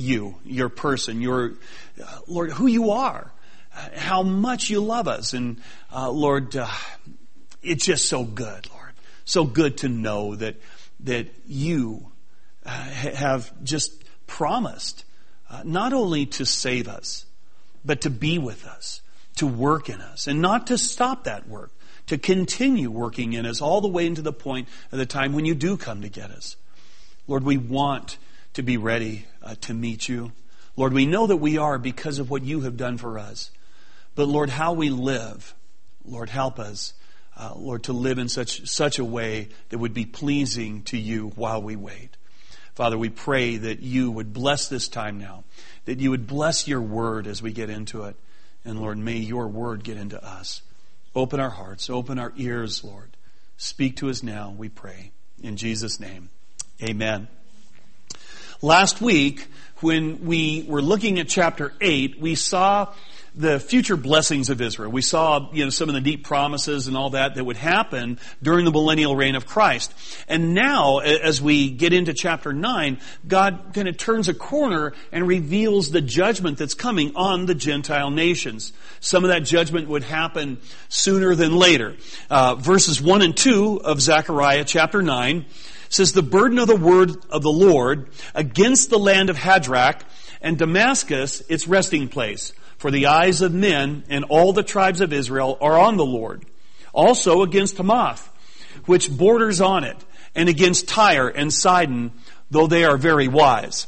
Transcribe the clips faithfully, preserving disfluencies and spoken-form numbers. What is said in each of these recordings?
you, your person, your, uh, Lord, who you are, uh, how much you love us. And uh, Lord, uh, it's just so good, Lord. So good to know that that you uh, have just promised uh, not only to save us, but to be with us, to work in us, and not to stop that work, to continue working in us all the way into the point of the time when you do come to get us. Lord, we want to be ready uh, to meet you. Lord, we know that we are because of what you have done for us. But Lord, how we live, Lord, help us, uh, Lord, to live in such such a way that would be pleasing to you while we wait. Father, we pray that you would bless this time now, that you would bless your word as we get into it. And Lord, may your word get into us. Open our hearts, open our ears, Lord. Speak to us now, we pray. In Jesus' name, amen. Last week, when we were looking at chapter eight, we saw the future blessings of Israel. We saw, you know, some of the deep promises and all that that would happen during the millennial reign of Christ. And now, as we get into chapter nine, God kind of turns a corner and reveals the judgment that's coming on the Gentile nations. Some of that judgment would happen sooner than later. Uh, verses one and two of Zechariah chapter nine says, "The burden of the word of the Lord against the land of Hadrach and Damascus, its resting place. For the eyes of men and all the tribes of Israel are on the Lord. Also against Hamath, which borders on it, and against Tyre and Sidon, though they are very wise."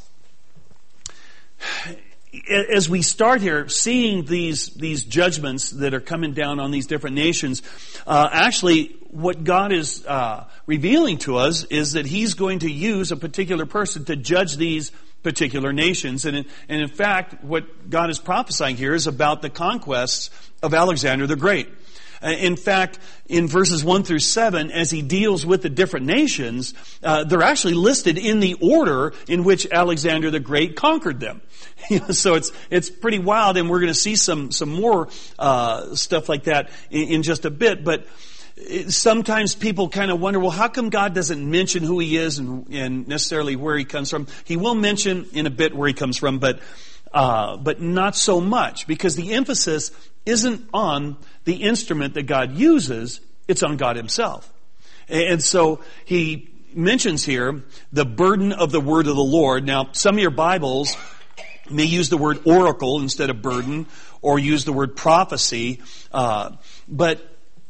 As we start here, seeing these these judgments that are coming down on these different nations, uh, actually what God is uh, revealing to us is that He's going to use a particular person to judge these particular nations. And in, and in fact, what God is prophesying here is about the conquests of Alexander the Great. Uh, in fact, in verses one through seven, as he deals with the different nations, uh, they're actually listed in the order in which Alexander the Great conquered them. So it's it's pretty wild, and we're going to see some some more uh, stuff like that in, in just a bit. But sometimes people kind of wonder, well, how come God doesn't mention who He is and, and necessarily where He comes from? He will mention in a bit where He comes from, but uh, but not so much, because the emphasis isn't on the instrument that God uses, it's on God Himself. And so He mentions here the burden of the word of the Lord. Now, some of your Bibles may use the word oracle instead of burden, or use the word prophecy, uh, but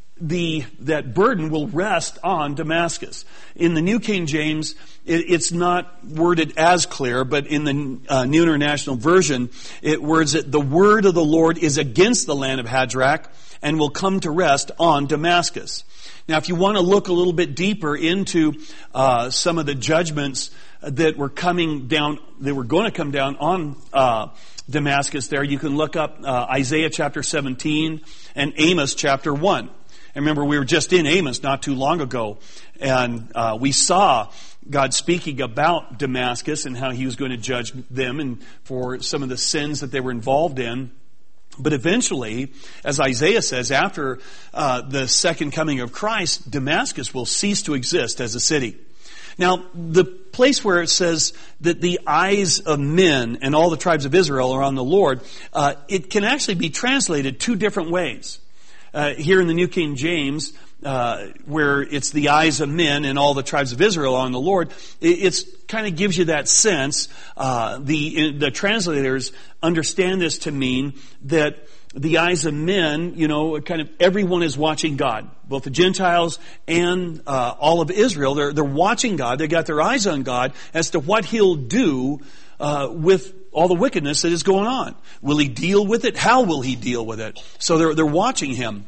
the that burden will rest on Damascus. In the New King James, it, it's not worded as clear, but in the uh, New International Version, it words it, "The word of the Lord is against the land of Hadrach and will come to rest on Damascus." Now, if you want to look a little bit deeper into uh, some of the judgments that were coming down, that were going to come down on uh, Damascus there, you can look up uh, Isaiah chapter seventeen and Amos chapter one. And remember, we were just in Amos not too long ago, and uh, we saw God speaking about Damascus and how He was going to judge them and for some of the sins that they were involved in. But eventually, as Isaiah says, after uh, the second coming of Christ, Damascus will cease to exist as a city. Now, the place where it says that the eyes of men and all the tribes of Israel are on the Lord, uh, it can actually be translated two different ways. Uh, here in the New King James, uh, where it's the eyes of men and all the tribes of Israel on the Lord, it it's, kind of gives you that sense. Uh, the the translators understand this to mean that the eyes of men, you know, kind of everyone is watching God, both the Gentiles and uh, all of Israel. They're they're watching God. They got their eyes on God as to what He'll do uh, with all the wickedness that is going on. Will He deal with it? How will He deal with it? So they're they're watching Him.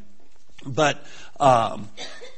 But um,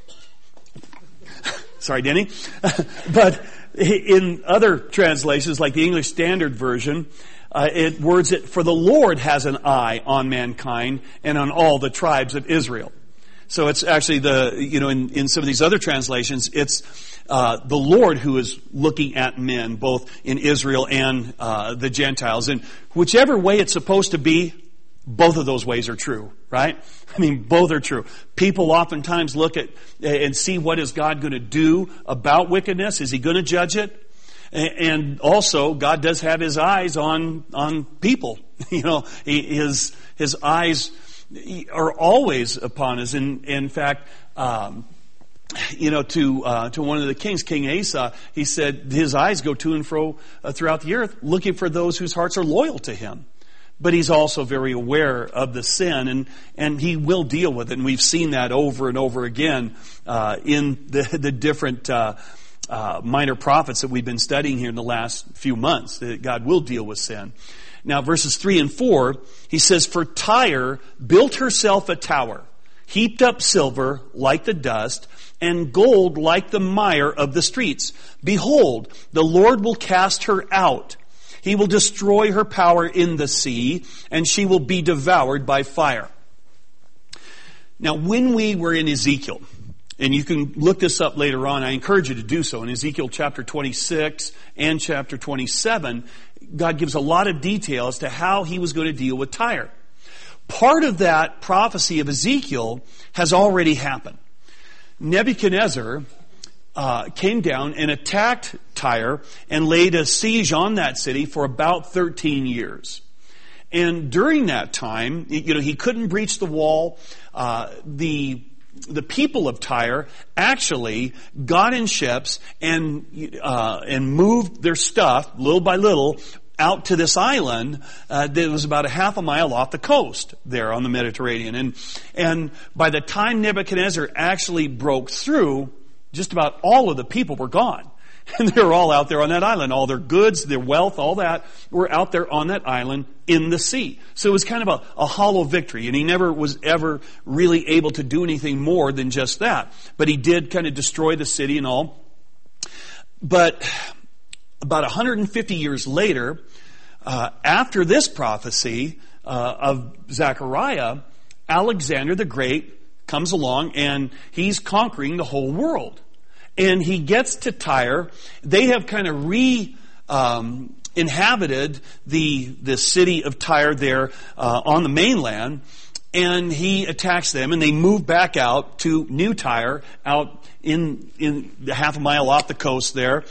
sorry, Denny. But in other translations, like the English Standard Version, uh, it words it, "For the Lord has an eye on mankind and on all the tribes of Israel." So it's actually the, you know, in, in some of these other translations, it's uh, the Lord who is looking at men, both in Israel and uh, the Gentiles. And whichever way it's supposed to be, both of those ways are true, right? I mean, both are true. People oftentimes look at and see what is God going to do about wickedness. Is He going to judge it? And also, God does have His eyes on on people. You know, His His eyes are always upon us. And in fact, um, you know, to uh, to one of the kings, King Asa, he said His eyes go to and fro uh, throughout the earth, looking for those whose hearts are loyal to Him. But He's also very aware of the sin, and, and He will deal with it. And we've seen that over and over again uh, in the, the different uh, uh, minor prophets that we've been studying here in the last few months, that God will deal with sin. Now, verses three and four, he says, "For Tyre built herself a tower, heaped up silver like the dust, and gold like the mire of the streets. Behold, the Lord will cast her out. He will destroy her power in the sea, and she will be devoured by fire." Now, when we were in Ezekiel, and you can look this up later on, I encourage you to do so, in Ezekiel chapter twenty-six and chapter twenty-seven, God gives a lot of detail as to how He was going to deal with Tyre. Part of that prophecy of Ezekiel has already happened. Nebuchadnezzar Uh, came down and attacked Tyre and laid a siege on that city for about thirteen years. And during that time, you know, he couldn't breach the wall. Uh, the the people of Tyre actually got in ships and uh, and moved their stuff little by little out to this island uh, that was about a half a mile off the coast there on the Mediterranean. And and by the time Nebuchadnezzar actually broke through, just about all of the people were gone. And they were all out there on that island. All their goods, their wealth, all that were out there on that island in the sea. So it was kind of a, a hollow victory. And he never was ever really able to do anything more than just that. But he did kind of destroy the city and all. But about one hundred fifty years later, uh, after this prophecy uh, of Zechariah, Alexander the Great comes along and he's conquering the whole world. And he gets to Tyre. They have kind of re um, inhabited the the city of Tyre there uh, on the mainland, and he attacks them, and they move back out to New Tyre, out in in half a mile off the coast there.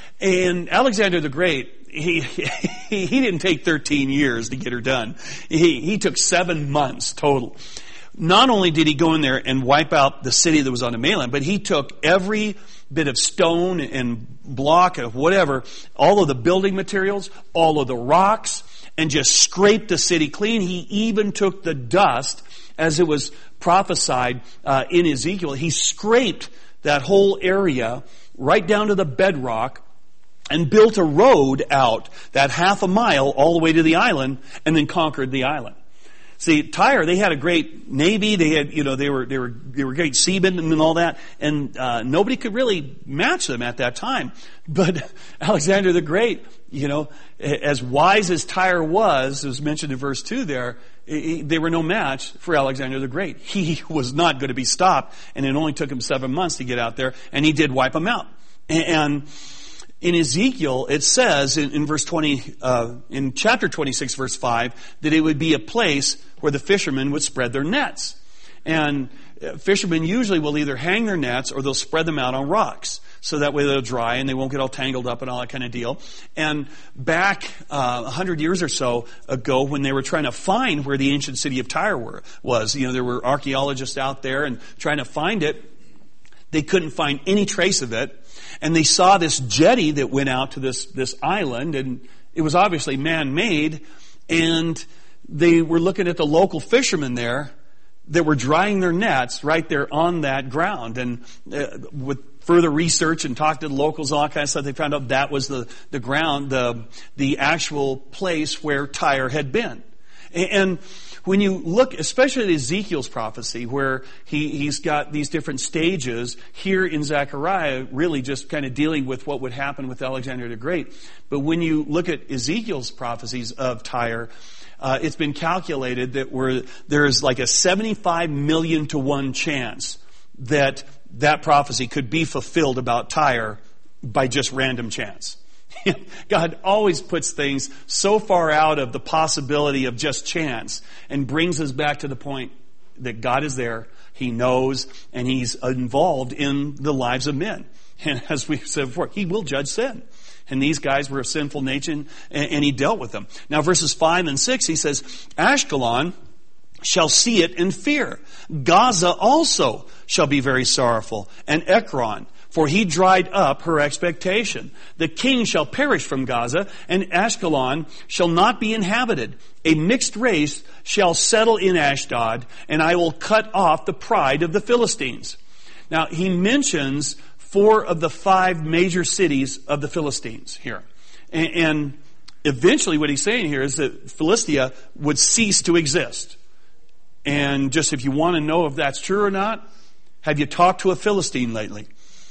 And Alexander the Great, he he, he didn't take thirteen years to get her done. He he took seven months total. Not only did he go in there and wipe out the city that was on the mainland, but he took every bit of stone and block and whatever, all of the building materials, all of the rocks, and just scraped the city clean. He even took the dust, as it was prophesied uh, in Ezekiel. He scraped that whole area right down to the bedrock and built a road out that half a mile all the way to the island, and then conquered the island. See, Tyre, they had a great navy. They had, you know, they were they were they were great seamen and all that, and uh, nobody could really match them at that time. But Alexander the Great, you know, as wise as Tyre was, as mentioned in verse two there, they were no match for Alexander the Great. He was not going to be stopped, and it only took him seven months to get out there, and he did wipe them out. And in Ezekiel, it says in, in verse twenty, uh, in chapter twenty-six, verse five, that it would be a place where the fishermen would spread their nets. And uh, fishermen usually will either hang their nets or they'll spread them out on rocks. So that way they'll dry and they won't get all tangled up and all that kind of deal. And back uh, a hundred years or so ago, when they were trying to find where the ancient city of Tyre were, was, you know, there were archaeologists out there and trying to find it. They couldn't find any trace of it. And they saw this jetty that went out to this, this island, and it was obviously man-made, and they were looking at the local fishermen there that were drying their nets right there on that ground. And uh, with further research and talk to the locals, all that kind of stuff, they found out that was the, the ground, the, the actual place where Tyre had been. And when you look, especially at Ezekiel's prophecy, where he, he's got these different stages, here in Zechariah, really just kind of dealing with what would happen with Alexander the Great. But when you look at Ezekiel's prophecies of Tyre, uh, it's been calculated that we're, there's like a seventy-five million to one chance that that prophecy could be fulfilled about Tyre by just random chance. God always puts things so far out of the possibility of just chance and brings us back to the point that God is there, He knows, and He's involved in the lives of men. And as we've said before, He will judge sin. And these guys were a sinful nation, and, and he dealt with them. Now verses five and six, he says, Ashkelon shall see it in fear. Gaza also shall be very sorrowful, and Ekron, for he dried up her expectation. The king shall perish from Gaza, and Ashkelon shall not be inhabited. A mixed race shall settle in Ashdod, and I will cut off the pride of the Philistines. Now, he mentions four of the five major cities of the Philistines here. And, and eventually what he's saying here is that Philistia would cease to exist. And just if you want to know if that's true or not, have you talked to a Philistine lately?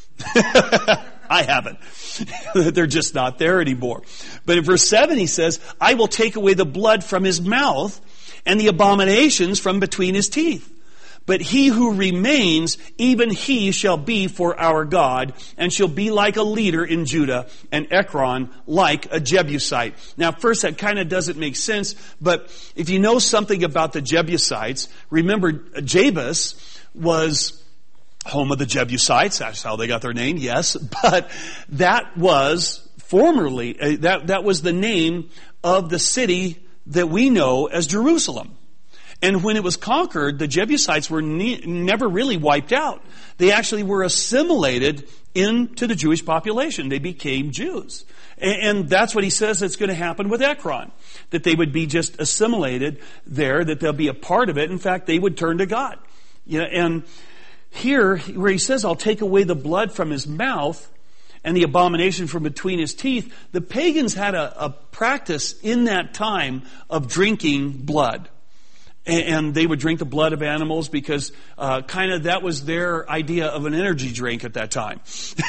I haven't. They're just not there anymore. But in verse seven he says, I will take away the blood from his mouth and the abominations from between his teeth. But he who remains, even he shall be for our God, and shall be like a leader in Judah, and Ekron like a Jebusite. Now, first, that kind of doesn't make sense, but if you know something about the Jebusites, remember Jebus was home of the Jebusites. That's how they got their name, yes. But that was formerly, uh, that, that was the name of the city that we know as Jerusalem. And when it was conquered, the Jebusites were ne- never really wiped out. They actually were assimilated into the Jewish population. They became Jews. And, and that's what he says that's going to happen with Ekron. That they would be just assimilated there, that they'll be a part of it. In fact, they would turn to God. You know, and here, where he says, I'll take away the blood from his mouth and the abomination from between his teeth, the pagans had a, a practice in that time of drinking blood. And they would drink the blood of animals because uh, kind of that was their idea of an energy drink at that time.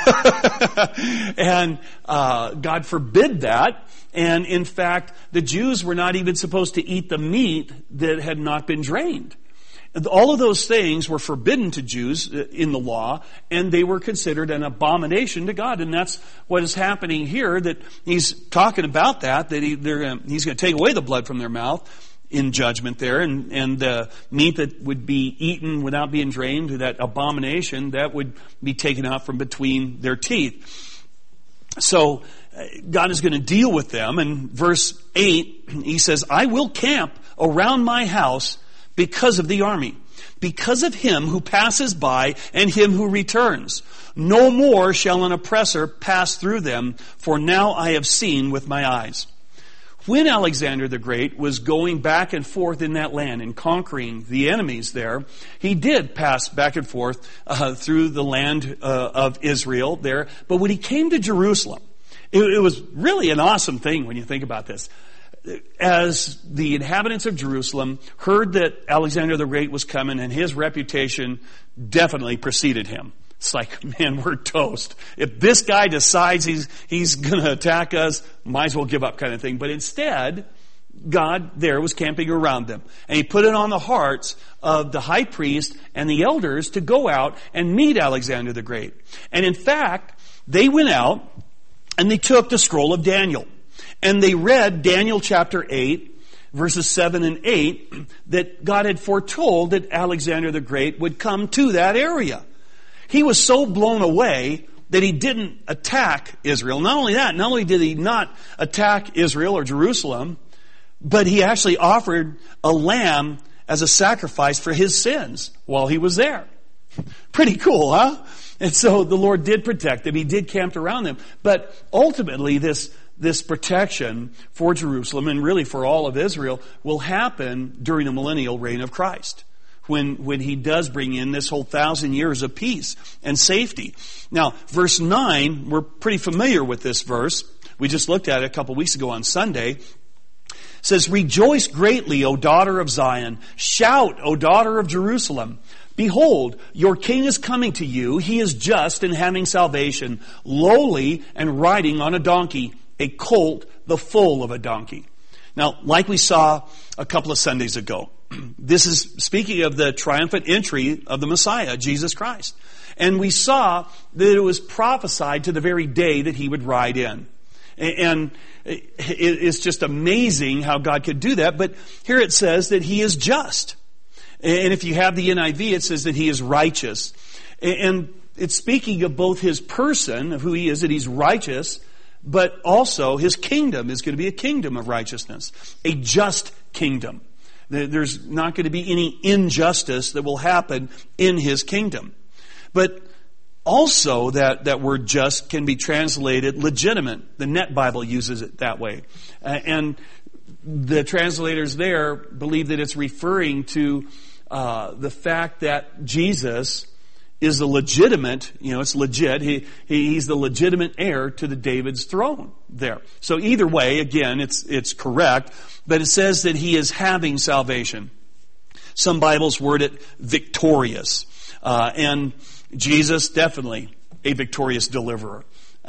And uh, God forbid that. And in fact, the Jews were not even supposed to eat the meat that had not been drained. All of those things were forbidden to Jews in the law, and they were considered an abomination to God. And that's what is happening here, that he's talking about that, that he, they're gonna, he's going to take away the blood from their mouth in judgment there, and, and the meat that would be eaten without being drained, that abomination, that would be taken out from between their teeth. So God is going to deal with them. And verse eight, he says, I will camp around my house because of the army, because of him who passes by and him who returns. No more shall an oppressor pass through them, for now I have seen with my eyes. When Alexander the Great was going back and forth in that land and conquering the enemies there, he did pass back and forth uh, through the land uh, of Israel there. But when he came to Jerusalem, it, it was really an awesome thing when you think about this. As the inhabitants of Jerusalem heard that Alexander the Great was coming, and his reputation definitely preceded him. It's like, man, we're toast. If this guy decides he's he's going to attack us, might as well give up kind of thing. But instead, God there was camping around them. And he put it on the hearts of the high priest and the elders to go out and meet Alexander the Great. And in fact, they went out and they took the scroll of Daniel. And they read Daniel chapter eight, verses seven and eight, that God had foretold that Alexander the Great would come to that area. He was so blown away that he didn't attack Israel. Not only that, not only did he not attack Israel or Jerusalem, but he actually offered a lamb as a sacrifice for his sins while he was there. Pretty cool, huh? And so the Lord did protect them. He did camp around them. But ultimately, this This protection for Jerusalem and really for all of Israel will happen during the millennial reign of Christ, when, when he does bring in this whole thousand years of peace and safety. Now, verse nine, we're pretty familiar with this verse. We just looked at it a couple weeks ago on Sunday. It says, Rejoice greatly, O daughter of Zion. Shout, O daughter of Jerusalem. Behold, your king is coming to you. He is just and having salvation, lowly and riding on a donkey, a colt, the foal of a donkey. Now, like we saw a couple of Sundays ago, this is speaking of the triumphant entry of the Messiah, Jesus Christ. And we saw that it was prophesied to the very day that he would ride in. And it's just amazing how God could do that. But here it says that he is just. And if you have the N I V, it says that he is righteous. And it's speaking of both his person, of who he is, that he's righteous, but also his kingdom is going to be a kingdom of righteousness, a just kingdom. There's not going to be any injustice that will happen in his kingdom. But also that, that word just can be translated legitimate. The Net Bible uses it that way. Uh, and the translators there believe that it's referring to uh, the fact that Jesus is the legitimate, you know, it's legit. He, he he's the legitimate heir to the David's throne there. So either way, again, it's it's correct, but it says that he is having salvation. Some Bibles word it victorious, uh, and Jesus definitely a victorious deliverer,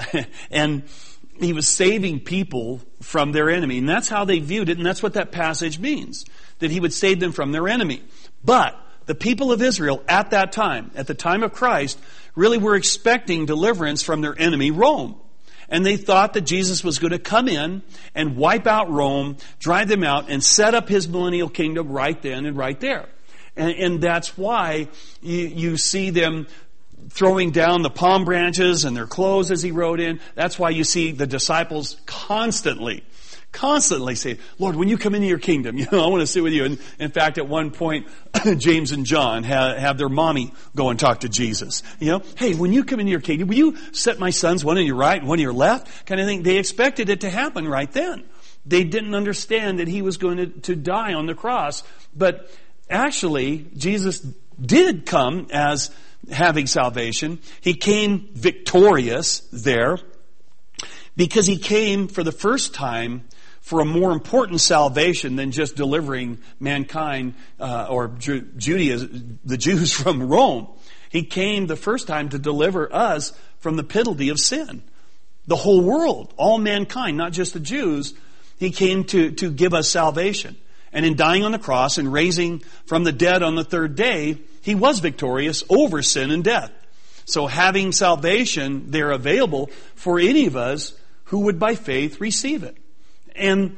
and he was saving people from their enemy, and that's how they viewed it, and that's what that passage means, that he would save them from their enemy. But the people of Israel at that time, at the time of Christ, really were expecting deliverance from their enemy, Rome. And they thought that Jesus was going to come in and wipe out Rome, drive them out, and set up his millennial kingdom right then and right there. And, and that's why you, you see them throwing down the palm branches and their clothes as he rode in. That's why you see the disciples constantly Constantly say, Lord, when you come into your kingdom, you know, I want to sit with you. And in fact, at one point, James and John have, have their mommy go and talk to Jesus. You know, hey, when you come into your kingdom, will you set my sons one on your right and one on your left? Kind of thing. They expected it to happen right then. They didn't understand that he was going to, to die on the cross. But actually, Jesus did come as having salvation. He came victorious there because he came for the first time for a more important salvation than just delivering mankind uh, or Ju- Judaism, the Jews from Rome. He came the first time to deliver us from the penalty of sin. The whole world, all mankind, not just the Jews. He came to, to give us salvation. And in dying on the cross and raising from the dead on the third day, he was victorious over sin and death. So having salvation there available for any of us who would by faith receive it. And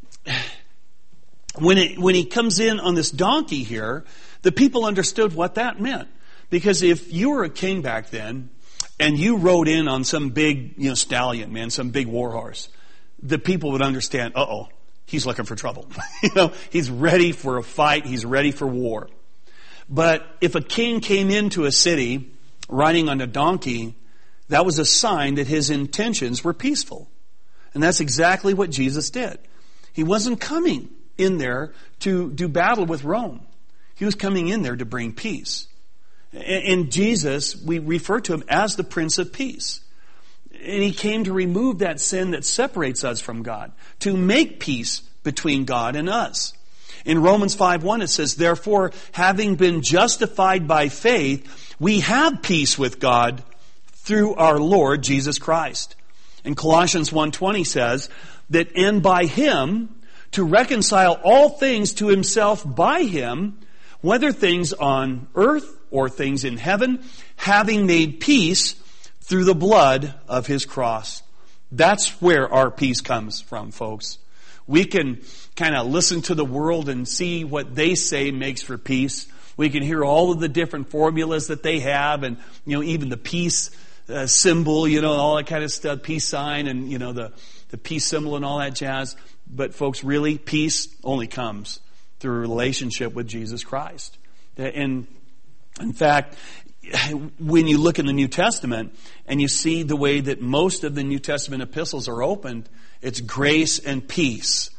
when it, when he comes in on this donkey here, the people understood what that meant. Because if you were a king back then, and you rode in on some big, you know, stallion, man, some big war horse, the people would understand, uh-oh, he's looking for trouble. You know, he's ready for a fight, he's ready for war. But if a king came into a city riding on a donkey, that was a sign that his intentions were peaceful. And that's exactly what Jesus did. He wasn't coming in there to do battle with Rome. He was coming in there to bring peace. And Jesus, we refer to him as the Prince of Peace. And he came to remove that sin that separates us from God, to make peace between God and us. In Romans five one it says, therefore, having been justified by faith, we have peace with God through our Lord Jesus Christ. And Colossians one twenty says that, and by him to reconcile all things to himself by him, whether things on earth or things in heaven, having made peace through the blood of his cross. That's where our peace comes from, folks. We can kind of listen to the world and see what they say makes for peace. We can hear all of the different formulas that they have, and, you know, even the peace Uh, symbol, you know, all that kind of stuff, peace sign, and, you know, the, the peace symbol and all that jazz. But folks, really, peace only comes through a relationship with Jesus Christ. And in fact, when you look in the New Testament and you see the way that most of the New Testament epistles are opened, it's grace and peace.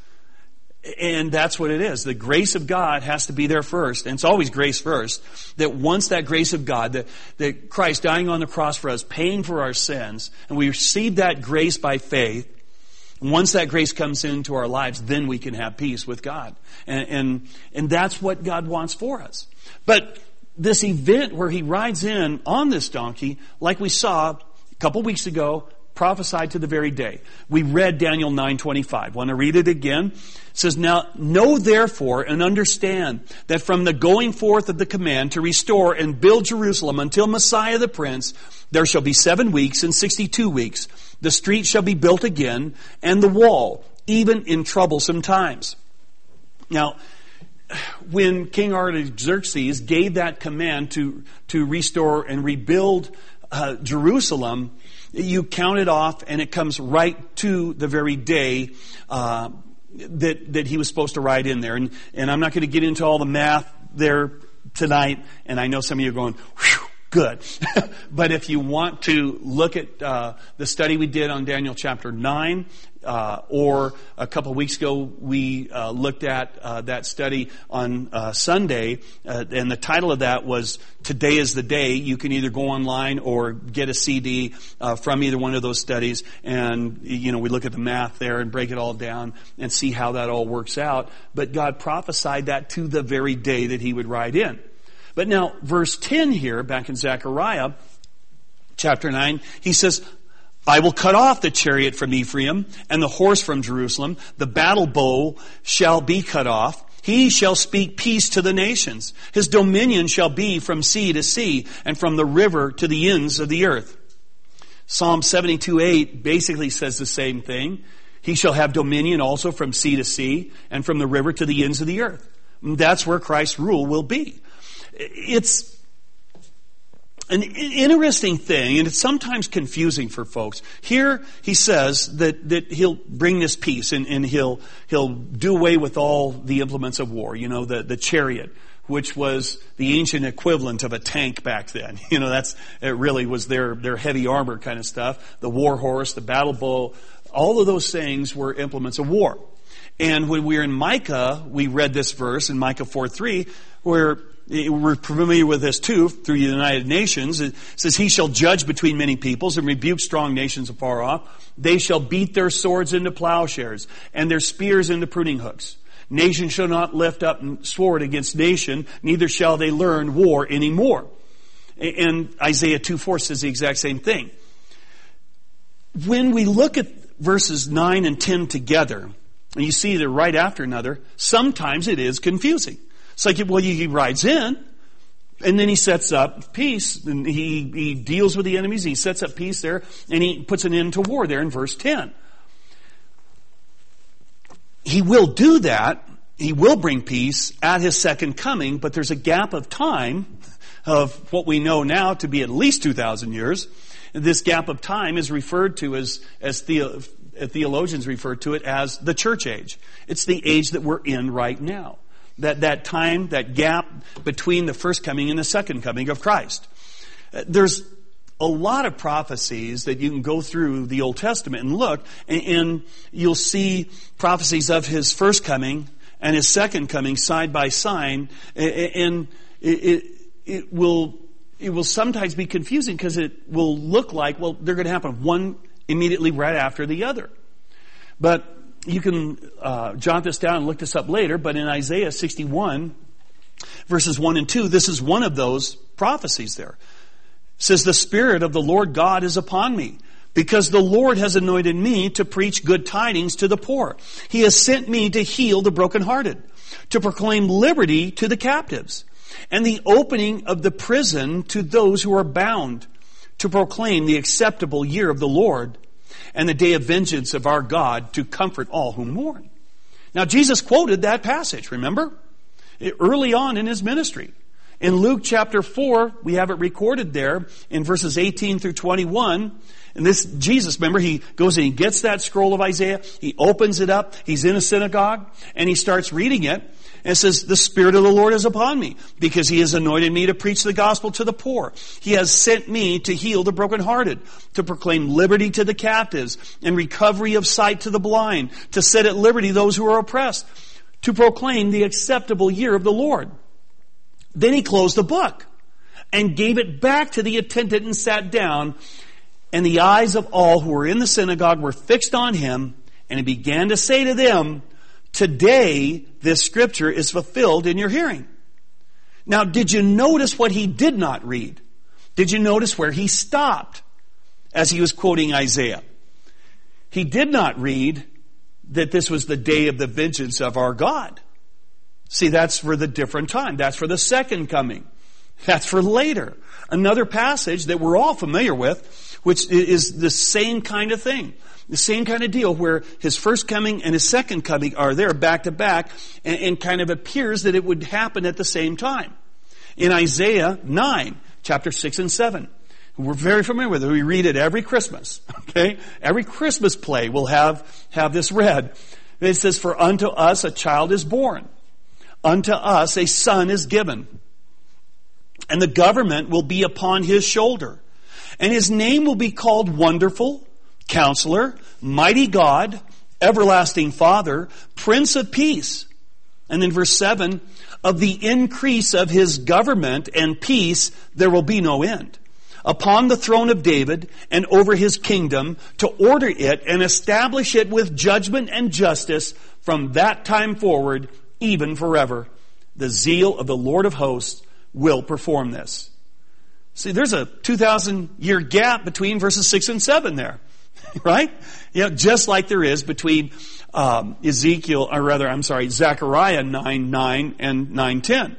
And that's what it is. The grace of God has to be there first. And it's always grace first. That once that grace of God, that, that Christ dying on the cross for us, paying for our sins, and we receive that grace by faith, once that grace comes into our lives, then we can have peace with God. And, and, and that's what God wants for us. But this event where he rides in on this donkey, like we saw a couple weeks ago, prophesied to the very day. We read Daniel nine twenty-five. Want to read it again? It says, now know therefore and understand that from the going forth of the command to restore and build Jerusalem until Messiah the Prince, there shall be seven weeks and sixty-two weeks. The street shall be built again, and the wall, even in troublesome times. Now, when King Artaxerxes gave that command to, to restore and rebuild uh, Jerusalem, you count it off and it comes right to the very day uh, that that he was supposed to ride in there. And, and I'm not going to get into all the math there tonight, and I know some of you are going, whew, good. But if you want to look at uh, the study we did on Daniel chapter nine, uh, or a couple of weeks ago we uh, looked at uh, that study on uh, Sunday, uh, and the title of that was Today is the Day. You can either go online or get a C D uh, from either one of those studies, and you know we look at the math there and break it all down and see how that all works out. But God prophesied that to the very day that he would ride in. But now, verse ten here, back in Zechariah chapter nine, he says, I will cut off the chariot from Ephraim and the horse from Jerusalem. The battle bow shall be cut off. He shall speak peace to the nations. His dominion shall be from sea to sea and from the river to the ends of the earth. Psalm seventy-two eight basically says the same thing. He shall have dominion also from sea to sea and from the river to the ends of the earth. That's where Christ's rule will be. It's an interesting thing, and it's sometimes confusing for folks. Here he says that, that he'll bring this peace, and, and he'll he'll do away with all the implements of war. You know, the, the chariot, which was the ancient equivalent of a tank back then. You know, that's it really was their their heavy armor kind of stuff. The war horse, the battle bow, all of those things were implements of war. And when we were in Micah, we read this verse in Micah four three, where we're familiar with this too through the United Nations. It says, he shall judge between many peoples and rebuke strong nations afar off. They shall beat their swords into plowshares and their spears into pruning hooks. Nation shall not lift up sword against nation, neither shall they learn war anymore. And Isaiah two four says the exact same thing. When we look at verses nine and ten together, and you see they're right after another, sometimes it is confusing. It's like, well, he rides in, and then he sets up peace, and he, he deals with the enemies, he sets up peace there, and he puts an end to war there in verse ten. He will do that, he will bring peace at his second coming, but there's a gap of time of what we know now to be at least two thousand years. This gap of time is referred to as, as the, theologians refer to it as the church age. It's the age that we're in right now. That, that time, that gap between the first coming and the second coming of Christ. There's a lot of prophecies that you can go through the Old Testament and look, and, and you'll see prophecies of his first coming and his second coming side by side, and it, it, it will it will sometimes be confusing because it will look like, well, they're going to happen one immediately right after the other. But you can uh, jot this down and look this up later, but in Isaiah sixty-one, verses one and two, this is one of those prophecies there. It says, the Spirit of the Lord God is upon me, because the Lord has anointed me to preach good tidings to the poor. He has sent me to heal the brokenhearted, to proclaim liberty to the captives, and the opening of the prison to those who are bound, to proclaim the acceptable year of the Lord, and the day of vengeance of our God, to comfort all who mourn. Now, Jesus quoted that passage, remember? Early on in his ministry. In Luke chapter four, we have it recorded there in verses eighteen through twenty-one. And this, Jesus, remember, he goes and he gets that scroll of Isaiah, he opens it up, he's in a synagogue, and he starts reading it. And it says, the Spirit of the Lord is upon me, because he has anointed me to preach the gospel to the poor. He has sent me to heal the brokenhearted, to proclaim liberty to the captives, and recovery of sight to the blind, to set at liberty those who are oppressed, to proclaim the acceptable year of the Lord. Then he closed the book and gave it back to the attendant and sat down. And the eyes of all who were in the synagogue were fixed on him. And he began to say to them, today this scripture is fulfilled in your hearing. Now, did you notice what he did not read? Did you notice where he stopped as he was quoting Isaiah? He did not read that this was the day of the vengeance of our God. See, that's for the different time. That's for the second coming. That's for later. Another passage that we're all familiar with, which is the same kind of thing. The same kind of deal where his first coming and his second coming are there back to back, and, and kind of appears that it would happen at the same time. In Isaiah nine, chapter six and seven, We're very familiar with it. We read it every Christmas. Okay? Every Christmas play will have, have this read. It says, for unto us a child is born. Unto us a son is given. And the government will be upon his shoulder. And his name will be called Wonderful, Counselor, Mighty God, Everlasting Father, Prince of Peace. And then verse seven, of the increase of his government and peace there will be no end. Upon the throne of David and over his kingdom, to order it and establish it with judgment and justice from that time forward, even forever. The zeal of the Lord of hosts will perform this. See, there's a two thousand year gap between verses six and seven there. Right? You know, just like there is between um, Ezekiel, or rather, I'm sorry, Zechariah nine nine and nine ten.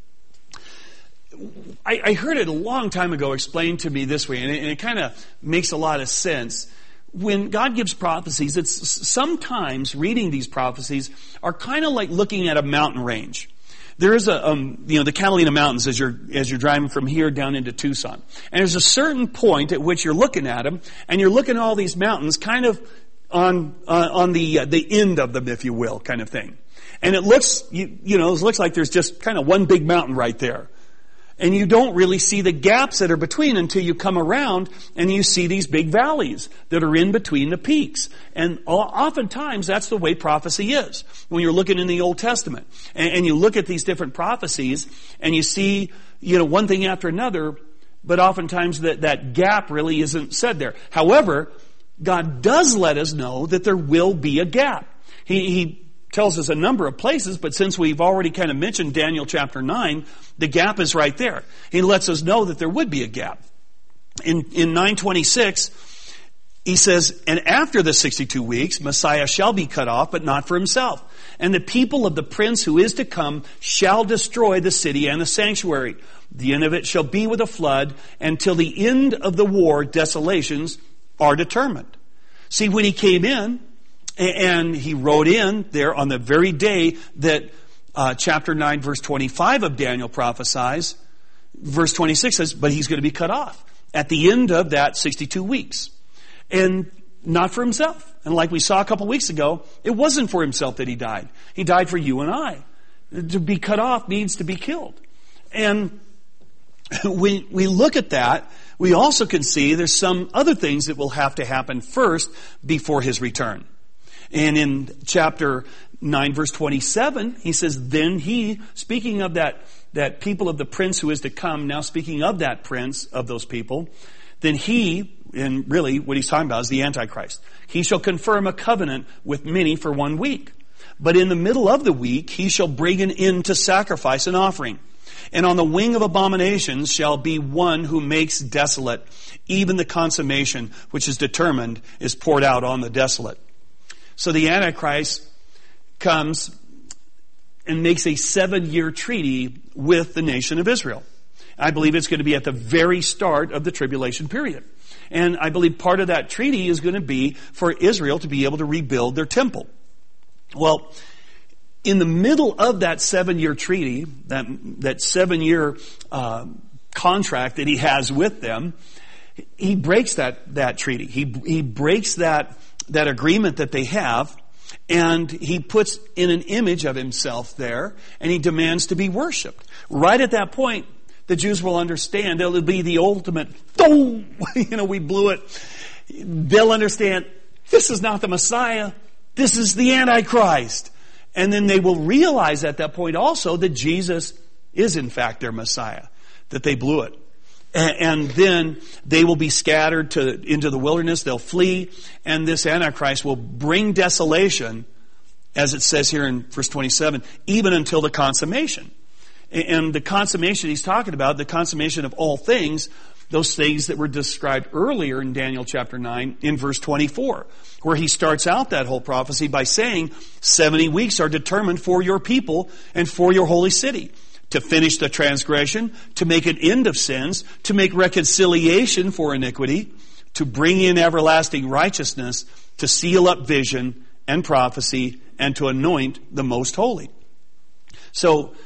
I, I heard it a long time ago explained to me this way, and it, and it kind of makes a lot of sense. When God gives prophecies, it's sometimes reading these prophecies are kind of like looking at a mountain range. There is a, um, you know, the Catalina Mountains as you're, as you're driving from here down into Tucson. And there's a certain point at which you're looking at them, and you're looking at all these mountains kind of on, uh, on the, uh, the end of them, if you will, kind of thing. And it looks, you, you know, it looks like there's just kind of one big mountain right there. And you don't really see the gaps that are between until you come around and you see these big valleys that are in between the peaks. And oftentimes that's the way prophecy is. When you're looking in the Old Testament and you look at these different prophecies and you see, you know, one thing after another, but oftentimes that, that gap really isn't said there. However, God does let us know that there will be a gap. He, he tells us a number of places, but since we've already kind of mentioned Daniel chapter nine, the gap is right there. He lets us know that there would be a gap. In, in nine twenty-six, he says, and after the sixty-two weeks, Messiah shall be cut off, but not for himself. And the people of the prince who is to come shall destroy the city and the sanctuary. The end of it shall be with a flood, and till the end of the war, desolations are determined. See, when he came in, and he rode in there on the very day that uh, chapter nine, verse twenty-five of Daniel prophesies. Verse twenty-six says, but he's going to be cut off at the end of that sixty-two weeks. And not for himself. And like we saw a couple weeks ago, it wasn't for himself that he died. He died for you and I. To be cut off means to be killed. And we, we look at that, we also can see there's some other things that will have to happen first before his return. And in chapter nine, verse twenty-seven, he says, then he, speaking of that, that people of the prince who is to come, now speaking of that prince of those people, then he, and really what he's talking about is the Antichrist, he shall confirm a covenant with many for one week. But in the middle of the week, he shall bring an end to sacrifice and offering. And on the wing of abominations shall be one who makes desolate. Even the consummation which is determined is poured out on the desolate. So the Antichrist comes and makes a seven-year treaty with the nation of Israel. I believe it's going to be at the very start of the tribulation period. And I believe part of that treaty is going to be for Israel to be able to rebuild their temple. Well, in the middle of that seven-year treaty, that, that seven-year uh, contract that he has with them, he breaks that, that treaty. He, he breaks that that agreement that they have, and he puts in an image of himself there, and he demands to be worshipped. Right at that point, the Jews will understand. It'll be the ultimate, oh, you know, we blew it. They'll understand, this is not the Messiah. This is the Antichrist. And then they will realize at that point also that Jesus is in fact their Messiah, that they blew it. And then they will be scattered to, into the wilderness. They'll flee. And this Antichrist will bring desolation, as it says here in verse twenty-seven, even until the consummation. And the consummation he's talking about, the consummation of all things, those things that were described earlier in Daniel chapter nine in verse twenty-four, where he starts out that whole prophecy by saying, seventy weeks are determined for your people and for your holy city, to finish the transgression, to make an end of sins, to make reconciliation for iniquity, to bring in everlasting righteousness, to seal up vision and prophecy, and to anoint the most holy. So,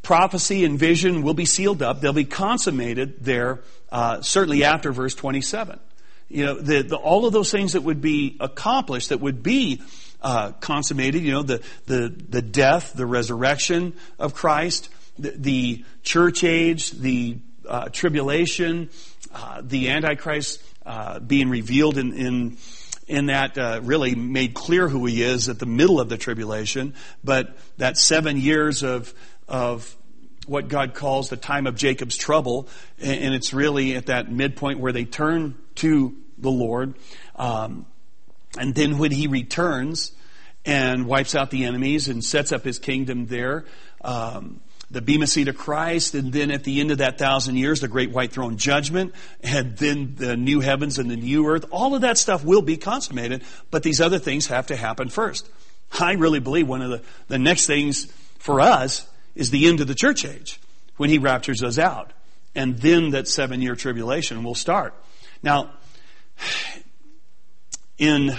prophecy and vision will be sealed up. They'll be consummated there, uh, certainly after verse twenty-seven. You know, the, the, all of those things that would be accomplished, that would be uh, consummated, you know, the, the, the death, the resurrection of Christ, the, the church age, the uh, tribulation, uh, the Antichrist uh, being revealed in, in, in that uh, really made clear who he is at the middle of the tribulation, but that seven years of, of what God calls the time of Jacob's trouble, and it's really at that midpoint where they turn to the Lord. Um, and then when he returns and wipes out the enemies and sets up his kingdom there, um, the Bema Seat of Christ, and then at the end of that thousand years, the great white throne judgment, and then the new heavens and the new earth, all of that stuff will be consummated, but these other things have to happen first. I really believe one of the, the next things for us is the end of the church age, when he raptures us out. And then that seven-year tribulation will start. Now, in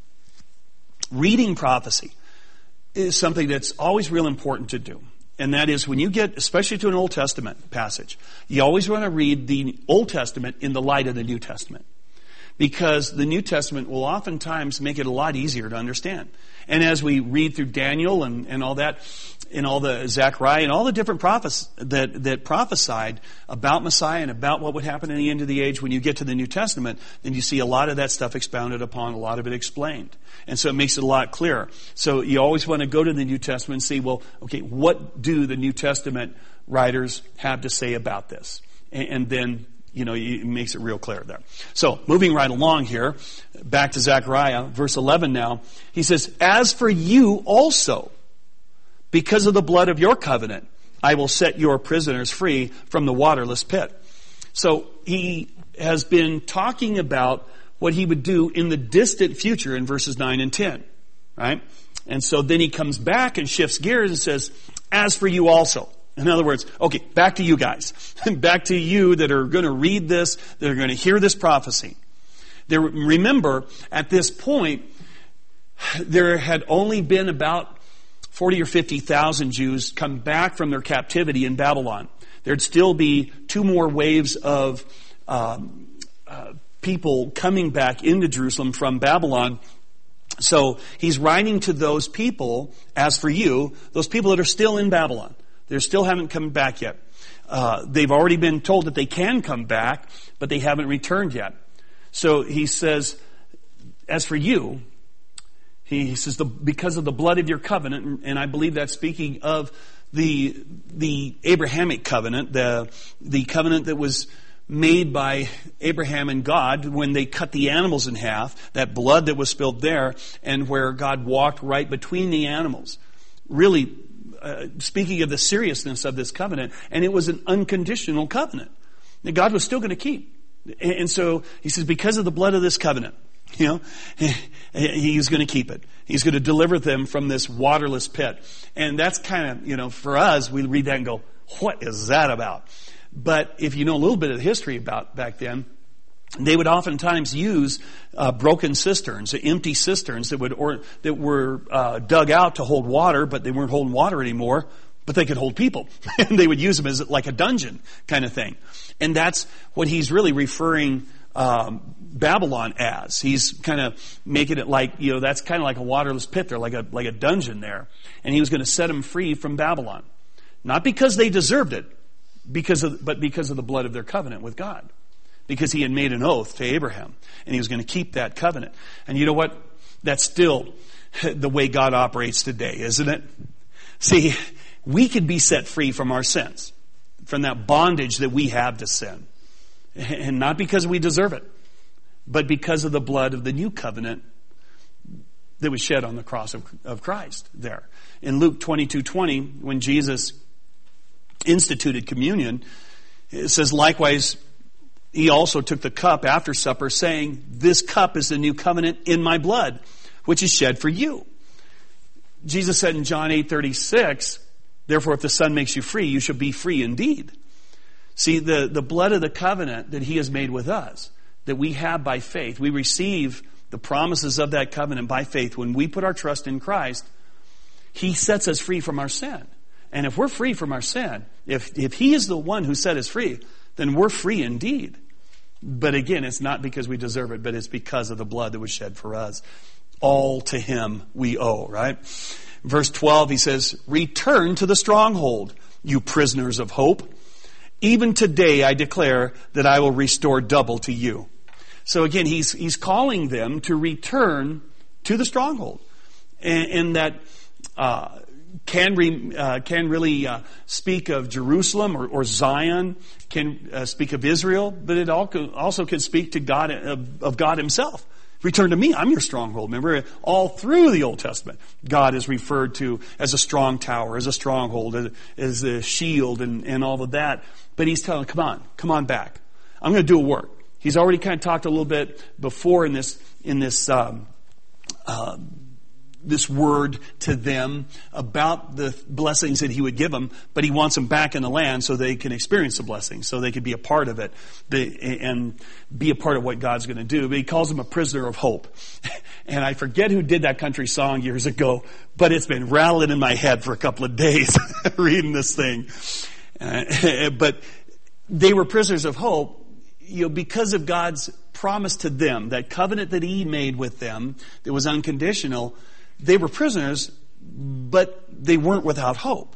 reading prophecy is something that's always real important to do. And that is when you get, especially to an Old Testament passage, you always want to read the Old Testament in the light of the New Testament. Because the New Testament will oftentimes make it a lot easier to understand. And as we read through Daniel and, and all that, and all the Zechariah and all the different prophets that, that prophesied about Messiah and about what would happen in the end of the age, when you get to the New Testament, then you see a lot of that stuff expounded upon, a lot of it explained. And so it makes it a lot clearer. So you always want to go to the New Testament and see, well, okay, what do the New Testament writers have to say about this? And, and then, you know, it makes it real clear there. So, moving right along here, back to Zechariah, verse eleven now, he says, "As for you also, because of the blood of your covenant, I will set your prisoners free from the waterless pit." So, he has been talking about what he would do in the distant future in verses nine and ten, right? And so then he comes back and shifts gears and says, "As for you also." In other words, okay, back to you guys. Back to you that are going to read this, that are going to hear this prophecy. There, remember, at this point, there had only been about forty or fifty thousand Jews come back from their captivity in Babylon. There'd still be two more waves of um, uh, people coming back into Jerusalem from Babylon. So he's writing to those people, as for you, those people that are still in Babylon. They still haven't come back yet. Uh, they've already been told that they can come back, but they haven't returned yet. So he says, as for you, he, he says, the, because of the blood of your covenant, and I believe that's speaking of the the Abrahamic covenant, the the covenant that was made by Abraham and God when they cut the animals in half, that blood that was spilled there, and where God walked right between the animals. Really, Uh, speaking of the seriousness of this covenant, and it was an unconditional covenant that God was still going to keep. And, and so he says, because of the blood of this covenant, you know, he's going to keep it. He's going to deliver them from this waterless pit. And that's kind of, you know, for us, we read that and go, what is that about? But if you know a little bit of the history about back then, they would oftentimes use uh, broken cisterns, empty cisterns that would or that were uh, dug out to hold water, but they weren't holding water anymore. But they could hold people, and they would use them as like a dungeon kind of thing. And that's what he's really referring um, Babylon as. He's kind of making it like, you know, that's kind of like a waterless pit there, like a like a dungeon there. And he was going to set them free from Babylon, not because they deserved it, because of but because of the blood of their covenant with God. Because he had made an oath to Abraham, and he was going to keep that covenant. And you know what? That's still the way God operates today, isn't it? See, we could be set free from our sins, from that bondage that we have to sin. And not because we deserve it, but because of the blood of the new covenant that was shed on the cross of, of Christ there. In Luke twenty-two twenty, when Jesus instituted communion, it says, likewise, he also took the cup after supper, saying, "This cup is the new covenant in my blood, which is shed for you." Jesus said in John eight thirty-six, "Therefore, if the Son makes you free, you shall be free indeed." See, the, the blood of the covenant that he has made with us, that we have by faith, we receive the promises of that covenant by faith. When we put our trust in Christ, he sets us free from our sin. And if we're free from our sin, if, if He is the one who set us free, then we're free indeed. But again, it's not because we deserve it, but it's because of the blood that was shed for us. All to Him we owe, right? Verse twelve, he says, return to the stronghold, you prisoners of hope. Even today I declare that I will restore double to you. So again, he's he's calling them to return to the stronghold. And, and that uh, can re, uh, can really uh, speak of Jerusalem or, or Zion, can uh, speak of Israel, but it also can speak to God, of, of God Himself. Return to me, I'm your stronghold. Remember, all through the Old Testament, God is referred to as a strong tower, as a stronghold, as, as a shield and, and all of that. But He's telling, come on, come on back. I'm going to do a work. He's already kind of talked a little bit before in this, in this, um, uh, this word to them about the blessings that He would give them, but He wants them back in the land so they can experience the blessings, so they can be a part of it and be a part of what God's going to do. But He calls them a prisoner of hope. And I forget who did that country song years ago, but it's been rattling in my head for a couple of days reading this thing. Uh, but they were prisoners of hope, you know, because of God's promise to them, that covenant that He made with them that was unconditional. They were prisoners, but they weren't without hope.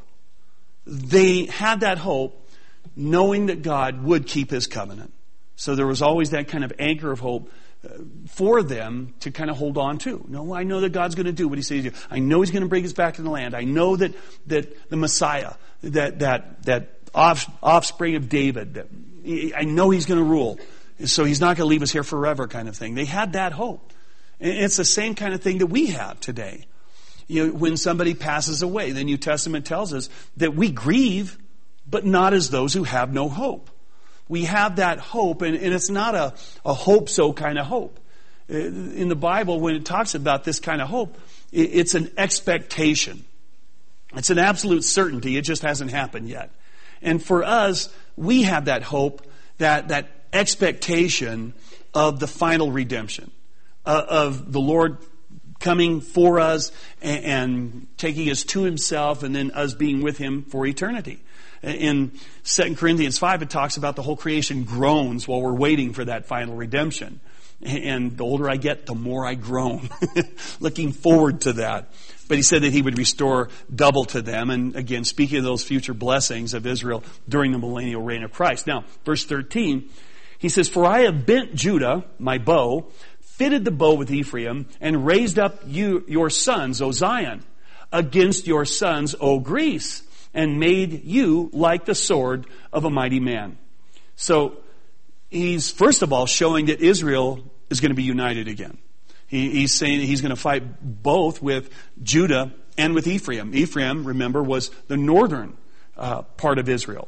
They had that hope knowing that God would keep His covenant. So there was always that kind of anchor of hope for them to kind of hold on to. No, I know that God's going to do what He says. I know He's going to bring us back to the land. I know that that the Messiah, that that that offspring of David, that I know He's going to rule. So He's not going to leave us here forever, kind of thing. They had that hope. And it's the same kind of thing that we have today. You know, when somebody passes away, the New Testament tells us that we grieve, but not as those who have no hope. We have that hope, and, and it's not a, a hope-so kind of hope. In the Bible, when it talks about this kind of hope, it, it's an expectation. It's an absolute certainty. It just hasn't happened yet. And for us, we have that hope, that, that expectation of the final redemption. Uh, of the Lord coming for us and, and taking us to Himself, and then us being with Him for eternity. In Second Corinthians five, it talks about the whole creation groans while we're waiting for that final redemption. And the older I get, the more I groan, looking forward to that. But he said that He would restore double to them. And again, speaking of those future blessings of Israel during the millennial reign of Christ. Now, verse thirteen, he says, for I have bent Judah, my bow, fitted the bow with Ephraim, and raised up you, your sons, O Zion, against your sons, O Greece, and made you like the sword of a mighty man. So he's first of all showing that Israel is going to be united again. He, he's saying he's going to fight both with Judah and with Ephraim. Ephraim, remember, was the northern uh, part of Israel.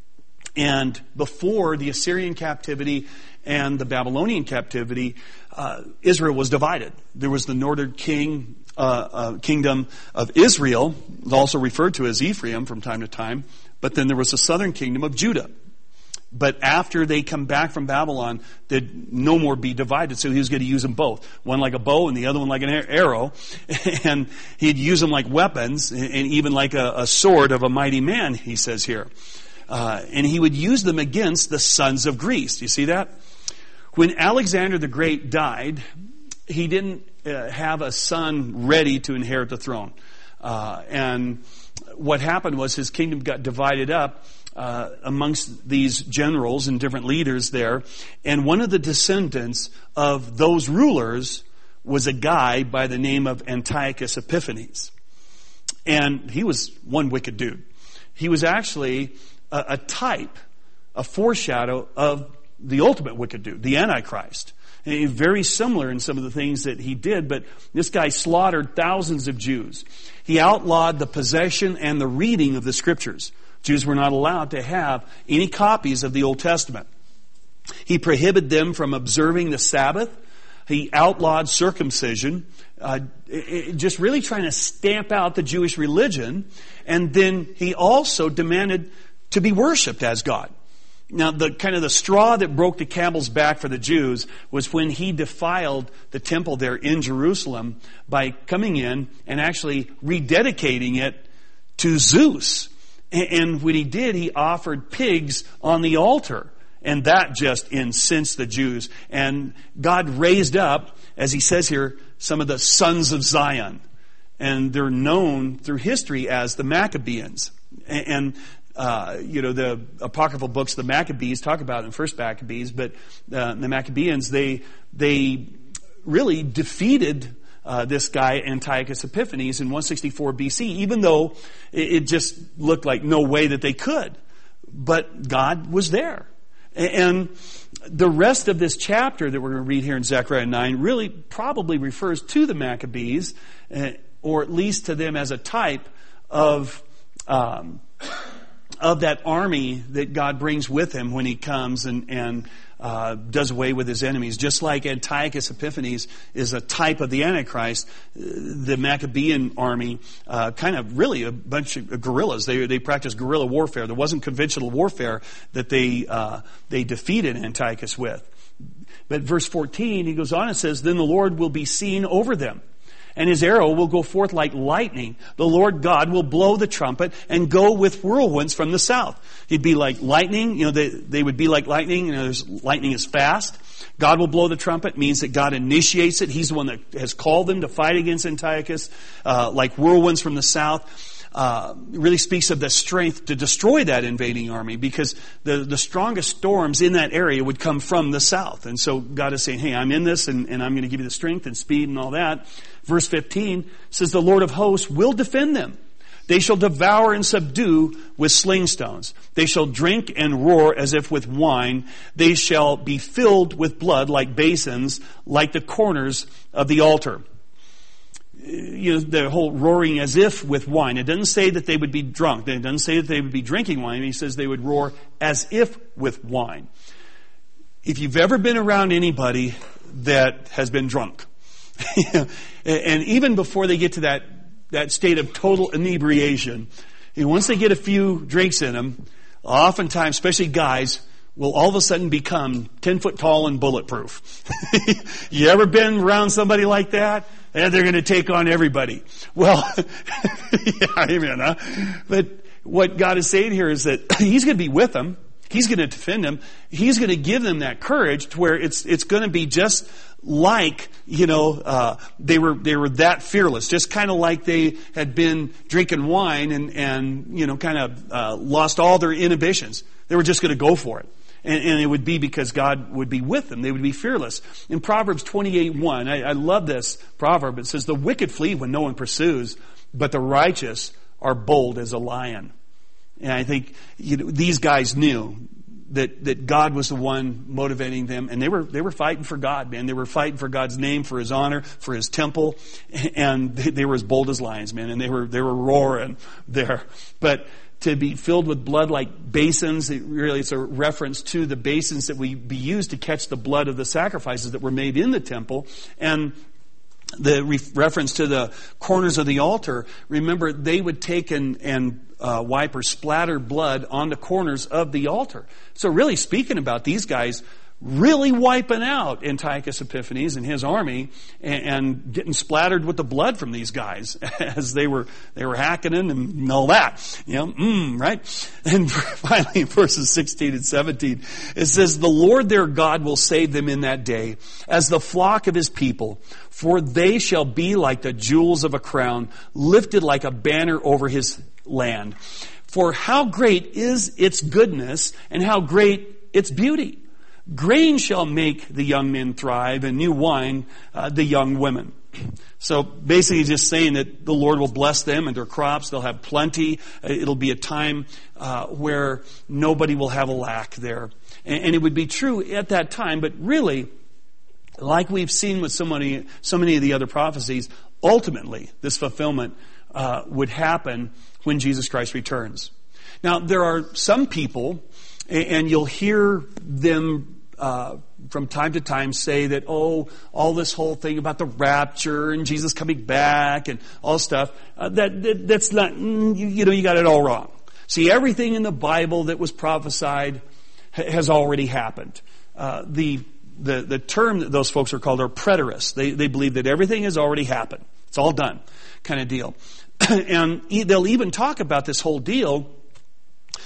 And before the Assyrian captivity and the Babylonian captivity, uh, Israel was divided. There was the northern king, uh, uh, kingdom of Israel, also referred to as Ephraim from time to time, but then there was the southern kingdom of Judah. But after they come back from Babylon, they'd no more be divided, so he was going to use them both. One like a bow and the other one like an arrow. And he'd use them like weapons, and even like a, a sword of a mighty man, he says here. Uh, and he would use them against the sons of Greece. Do you see that? When Alexander the Great died, he didn't uh, have a son ready to inherit the throne. Uh, and what happened was his kingdom got divided up uh, amongst these generals and different leaders there. And one of the descendants of those rulers was a guy by the name of Antiochus Epiphanes. And he was one wicked dude. He was actually a, a type, a foreshadow of the ultimate wicked dude, the Antichrist. And very similar in some of the things that he did, but this guy slaughtered thousands of Jews. He outlawed the possession and the reading of the Scriptures. Jews were not allowed to have any copies of the Old Testament. He prohibited them from observing the Sabbath. He outlawed circumcision, uh, it, just really trying to stamp out the Jewish religion. And then he also demanded to be worshipped as God. Now, the kind of the straw that broke the camel's back for the Jews was when he defiled the temple there in Jerusalem by coming in and actually rededicating it to Zeus. And when he did, he offered pigs on the altar. And that just incensed the Jews. And God raised up, as he says here, some of the sons of Zion. And they're known through history as the Maccabees. And, uh, you know, the apocryphal books, the Maccabees, talk about it in First Maccabees, but uh, the Maccabees, they they really defeated uh, this guy Antiochus Epiphanes in one sixty-four B C, even though it, it just looked like no way that they could. But God was there. And the rest of this chapter that we're going to read here in Zechariah nine really probably refers to the Maccabees, uh, or at least to them as a type of um, of that army that God brings with him when he comes and, and uh, does away with his enemies. Just like Antiochus Epiphanes is a type of the Antichrist, the Maccabean army, uh, kind of really a bunch of guerrillas. They they practiced guerrilla warfare. There wasn't conventional warfare that they uh, they defeated Antiochus with. But verse fourteen, he goes on and says, "Then the Lord will be seen over them, and his arrow will go forth like lightning. The Lord God will blow the trumpet and go with whirlwinds from the south." He'd be like lightning. You know, they, they would be like lightning. You know, there's, lightning is fast. God will blow the trumpet means that God initiates it. He's the one that has called them to fight against Antiochus, uh, like whirlwinds from the south. Uh, really speaks of the strength to destroy that invading army, because the, the strongest storms in that area would come from the south. And so God is saying, hey, I'm in this and, and I'm going to give you the strength and speed and all that. Verse fifteen says, "The Lord of hosts will defend them. They shall devour and subdue with sling stones. They shall drink and roar as if with wine. They shall be filled with blood like basins, like the corners of the altar." You know, the whole roaring as if with wine. It doesn't say that they would be drunk. It doesn't say that they would be drinking wine. He says they would roar as if with wine. If you've ever been around anybody that has been drunk, and even before they get to that, that state of total inebriation, you know, once they get a few drinks in them, oftentimes, especially guys, will all of a sudden become ten foot tall and bulletproof. You ever been around somebody like that? And they're going to take on everybody. Well, yeah, amen, huh? But what God is saying here is that He's going to be with them. He's going to defend them. He's going to give them that courage to where it's it's going to be just like, you know, uh, they were they were that fearless, just kind of like they had been drinking wine and and you know kind of uh, lost all their inhibitions. They were just going to go for it. And, and it would be because God would be with them. They would be fearless. In Proverbs twenty-eight one, I, I love this proverb. It says, "The wicked flee when no one pursues, but the righteous are bold as a lion." And I think you know, these guys knew that that God was the one motivating them, and they were they were fighting for God, man. They were fighting for God's name, for His honor, for His temple, and they, they were as bold as lions, man. And they were they were roaring there, but to be filled with blood like basins, it really it's a reference to the basins that we be used to catch the blood of the sacrifices that were made in the temple. And the re- reference to the corners of the altar, remember they would take and, and uh, wipe or splatter blood on the corners of the altar. So really speaking about these guys really wiping out Antiochus Epiphanes and his army and, and getting splattered with the blood from these guys as they were they were hacking in and all that. You know, mm, right? And finally in verses sixteen and seventeen, it says, "The Lord their God will save them in that day as the flock of His people, for they shall be like the jewels of a crown, lifted like a banner over His land. For how great is its goodness and how great its beauty. Grain shall make the young men thrive, and new wine uh, the young women." So basically just saying that the Lord will bless them and their crops. They'll have plenty. It'll be a time uh, where nobody will have a lack there. And, and it would be true at that time, but really, like we've seen with so many, so many of the other prophecies, ultimately this fulfillment uh, would happen when Jesus Christ returns. Now, there are some people, and you'll hear them Uh, from time to time say that, oh, all this whole thing about the rapture and Jesus coming back and all stuff, uh, that, that that's not, mm, you, you know, you got it all wrong. See, everything in the Bible that was prophesied ha- has already happened. Uh, the, the, the term that those folks are called are preterists. They, they believe that everything has already happened. It's all done kind of deal. And they'll even talk about this whole deal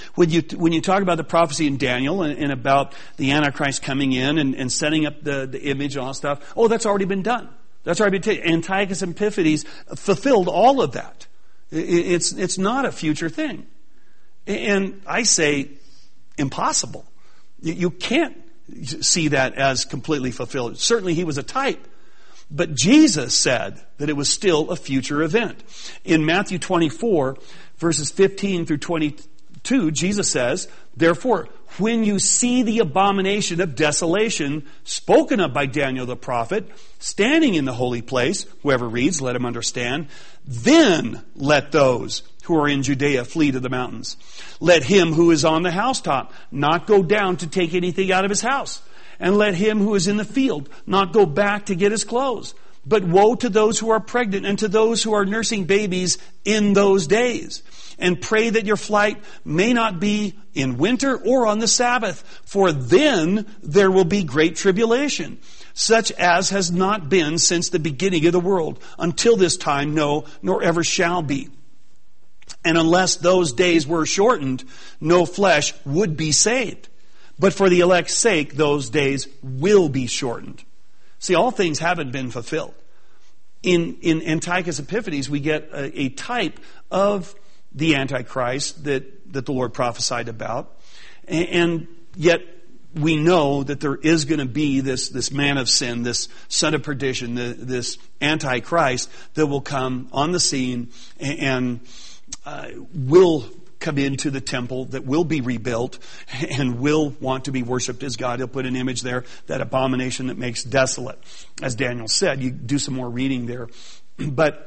When you, when you talk about the prophecy in Daniel and, and about the Antichrist coming in and, and setting up the, the image and all that stuff, oh, that's already been done. That's already been taken. Antiochus Epiphanes fulfilled all of that. It's, it's not a future thing. And I say impossible. You can't see that as completely fulfilled. Certainly he was a type. But Jesus said that it was still a future event. In Matthew twenty-four, verses fifteen through twenty-two, Jesus says, therefore, when you see the abomination of desolation spoken of by Daniel the prophet, standing in the holy place, whoever reads, let him understand, then let those who are in Judea flee to the mountains. Let him who is on the housetop not go down to take anything out of his house. And let him who is in the field not go back to get his clothes. But woe to those who are pregnant and to those who are nursing babies in those days. And pray that your flight may not be in winter or on the Sabbath, for then there will be great tribulation, such as has not been since the beginning of the world, until this time, no, nor ever shall be. And unless those days were shortened, no flesh would be saved. But for the elect's sake, those days will be shortened. See, all things haven't been fulfilled. In, in Antiochus Epiphanes, we get a, a type of the Antichrist that, that the Lord prophesied about. And, and yet we know that there is going to be this, this man of sin, this son of perdition, the, this Antichrist that will come on the scene and, and uh, will come into the temple that will be rebuilt and will want to be worshipped as God. He'll put an image there, that abomination that makes desolate. As Daniel said, you do some more reading there. But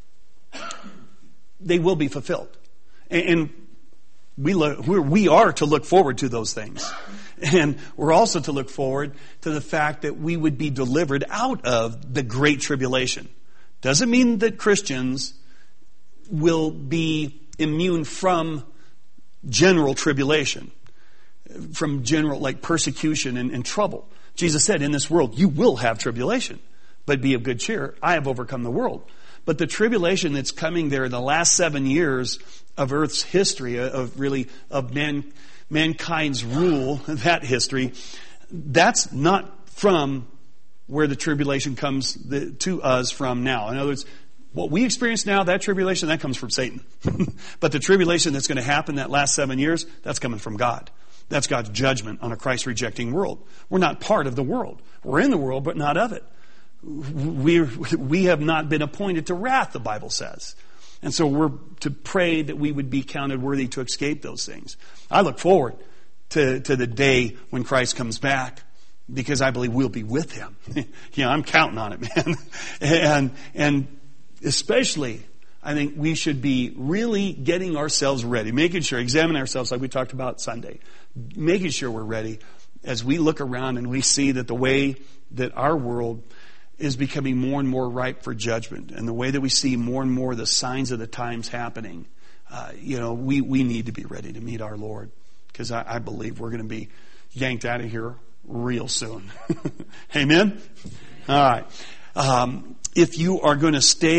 they will be fulfilled. And we, look, we are to look forward to those things. And we're also to look forward to the fact that we would be delivered out of the great tribulation. Doesn't mean that Christians will be immune from general tribulation, from general like persecution and, and trouble. Jesus said, in this world you will have tribulation, but be of good cheer. I have overcome the world. But the tribulation that's coming there in the last seven years of Earth's history, of really of man, mankind's rule, that history, that's not from where the tribulation comes to us from now. In other words, what we experience now, that tribulation, that comes from Satan. But the tribulation that's going to happen that last seven years, that's coming from God. That's God's judgment on a Christ-rejecting world. We're not part of the world. We're in the world, but not of it. We we have not been appointed to wrath, the Bible says. And so we're to pray that we would be counted worthy to escape those things. I look forward to, to the day when Christ comes back, because I believe we'll be with him. You know, I'm counting on it, man. And, and, especially, I think we should be really getting ourselves ready, making sure, examine ourselves like we talked about Sunday, making sure we're ready as we look around and we see that the way that our world is becoming more and more ripe for judgment, and the way that we see more and more the signs of the times happening, uh, you know, we, we need to be ready to meet our Lord, because I, I believe we're going to be yanked out of here real soon. Amen? All right. Um, if you are going to stay